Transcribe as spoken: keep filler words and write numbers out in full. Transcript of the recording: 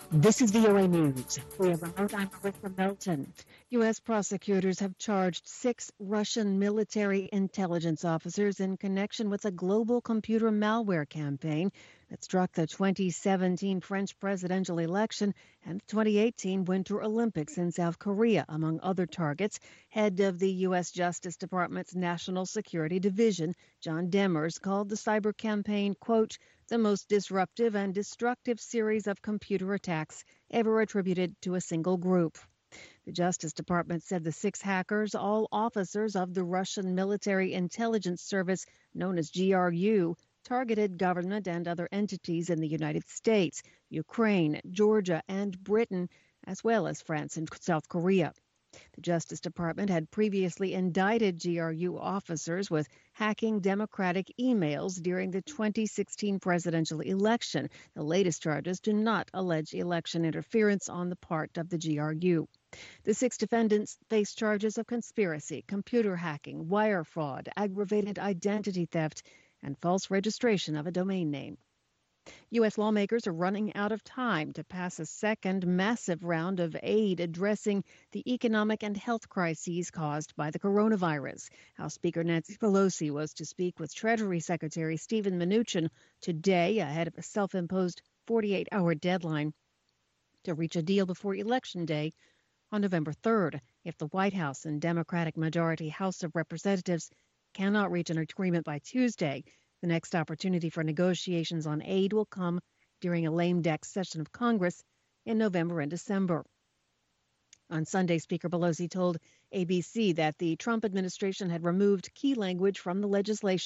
This is V O A News. We are remote. I'm Marissa Melton. U S prosecutors have charged six Russian military intelligence officers in connection with a global computer malware campaign that struck the twenty seventeen French presidential election and the twenty eighteen Winter Olympics in South Korea, among other targets. Head of the U S Justice Department's National Security Division, John Demers, called the cyber campaign, quote, the most disruptive and destructive series of computer attacks ever attributed to a single group. The Justice Department said the six hackers, all officers of the Russian military intelligence service known as G R U, targeted government and other entities in the United States, Ukraine, Georgia, and Britain, as well as France and South Korea. The Justice Department had previously indicted G R U officers with hacking Democratic emails during the twenty sixteen presidential election. The latest charges do not allege election interference on the part of the G R U. The six defendants face charges of conspiracy, computer hacking, wire fraud, aggravated identity theft, and false registration of a domain name. U S lawmakers are running out of time to pass a second massive round of aid addressing the economic and health crises caused by the coronavirus. House Speaker Nancy Pelosi was to speak with Treasury Secretary Steven Mnuchin today ahead of a self-imposed forty-eight hour deadline to reach a deal before Election Day on November third. If the White House and Democratic majority House of Representatives cannot reach an agreement by Tuesday, the next opportunity for negotiations on aid will come during a lame duck session of Congress in November and December. On Sunday, Speaker Pelosi told A B C that the Trump administration had removed key language from the legislation